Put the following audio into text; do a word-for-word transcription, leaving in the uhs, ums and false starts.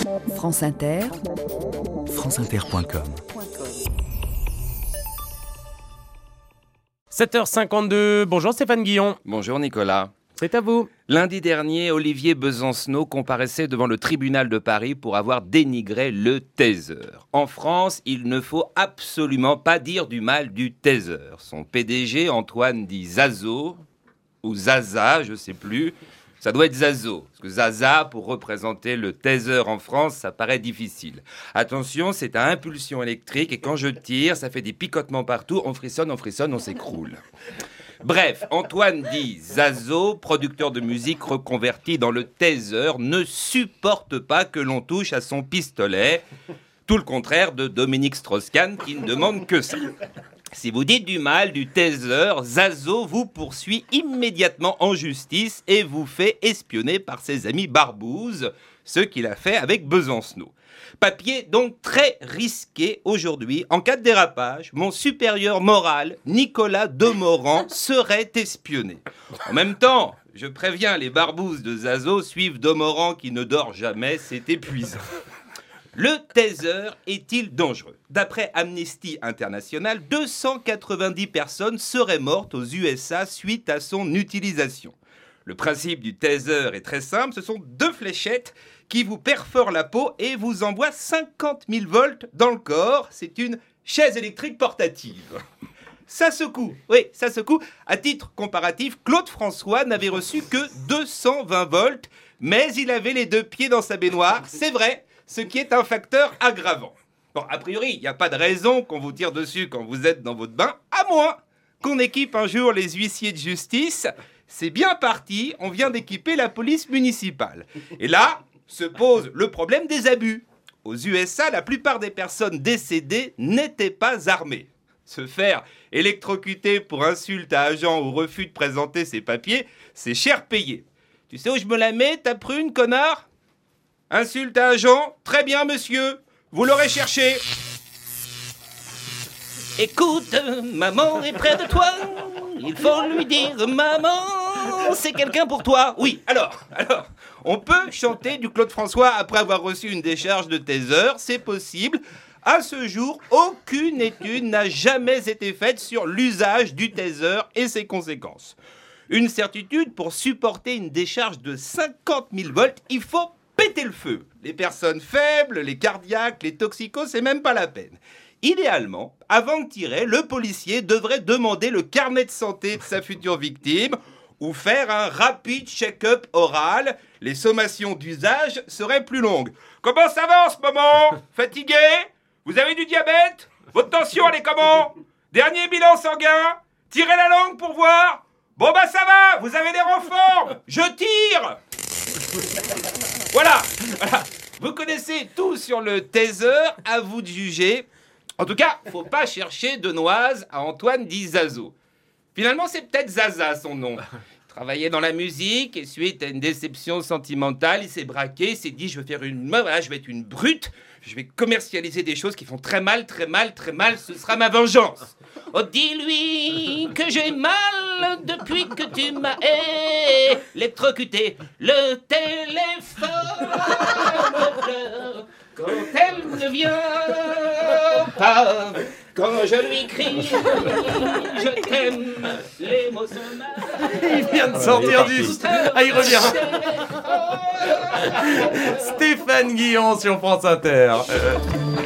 France Inter, franceinter point com. sept heures cinquante-deux, bonjour Stéphane Guillon. Bonjour Nicolas. C'est à vous. Lundi dernier, Olivier Besancenot comparaissait devant le tribunal de Paris pour avoir dénigré le taser. En France, il ne faut absolument pas dire du mal du taser. Son P D G, Antoine dit Zazo, ou Zaza, je sais plus. Ça doit être Zazo, parce que Zaza, pour représenter le taser en France, ça paraît difficile. Attention, c'est à impulsion électrique, et quand je tire, ça fait des picotements partout, on frissonne, on frissonne, on s'écroule. Bref, Antoine dit Zazo, producteur de musique reconverti dans le taser, ne supporte pas que l'on touche à son pistolet. Tout le contraire de Dominique Strauss-Kahn qui ne demande que ça. Si vous dites du mal du taser, Zazo vous poursuit immédiatement en justice et vous fait espionner par ses amis barbouzes, ce qu'il a fait avec Besancenot. Papier donc très risqué aujourd'hui. En cas de dérapage, mon supérieur moral, Nicolas Demorand, serait espionné. En même temps, je préviens, les barbouzes de Zazo suivent Demorand qui ne dort jamais, c'est épuisant. Le taser est-il dangereux ? D'après Amnesty International, deux cent quatre-vingt-dix personnes seraient mortes aux U S A suite à son utilisation. Le principe du taser est très simple, ce sont deux fléchettes qui vous perforent la peau et vous envoient cinquante mille volts dans le corps. C'est une chaise électrique portative. Ça secoue, oui, ça secoue. À titre comparatif, Claude François n'avait reçu que deux cent vingt volts, mais il avait les deux pieds dans sa baignoire, c'est vrai, ce qui est un facteur aggravant. Bon, a priori, il n'y a pas de raison qu'on vous tire dessus quand vous êtes dans votre bain, à moins qu'on équipe un jour les huissiers de justice. C'est bien parti, on vient d'équiper la police municipale. Et là, se pose le problème des abus. Aux U S A, la plupart des personnes décédées n'étaient pas armées. Se faire électrocuter pour insulte à agent ou refus de présenter ses papiers, c'est cher payé. Tu sais où je me la mets, ta prune, connard ? Insulte à agent ? Très bien, monsieur. Vous l'aurez cherché. Écoute, maman est près de toi. Il faut lui dire, maman, c'est quelqu'un pour toi. Oui, alors, alors, on peut chanter du Claude François après avoir reçu une décharge de taser, c'est possible. À ce jour, aucune étude n'a jamais été faite sur l'usage du taser et ses conséquences. Une certitude, pour supporter une décharge de cinquante mille volts, il faut péter le feu. Les personnes faibles, les cardiaques, les toxicos, c'est même pas la peine. Idéalement, avant de tirer, le policier devrait demander le carnet de santé de sa future victime ou faire un rapide check-up oral. Les sommations d'usage seraient plus longues. Comment ça va en ce moment ? Fatigué ? Vous avez du diabète ? Votre tension, elle est comment ? Dernier bilan sanguin ? Tirez la langue pour voir ? Bon bah ça va, vous avez des renforts ? Je tire ! Voilà, voilà. Vous connaissez tout sur le taser, à vous de juger. En tout cas, faut pas chercher de noise à Antoine dit Zazo. Finalement, c'est peut-être Zaza son nom. Il travaillait dans la musique et suite à une déception sentimentale, il s'est braqué, il s'est dit je vais faire une voilà, je vais être une brute, je vais commercialiser des choses qui font très mal, très mal, très mal, ce sera ma vengeance. Oh, dis-lui que j'ai mal depuis que tu m'as électrocuté. Le téléphone me pleure quand elle ne vient pas. Quand je lui crie, je t'aime, les mots sont mal. Il vient de sortir du... Ah, il revient. Stéphane Guillon sur France Inter. Euh...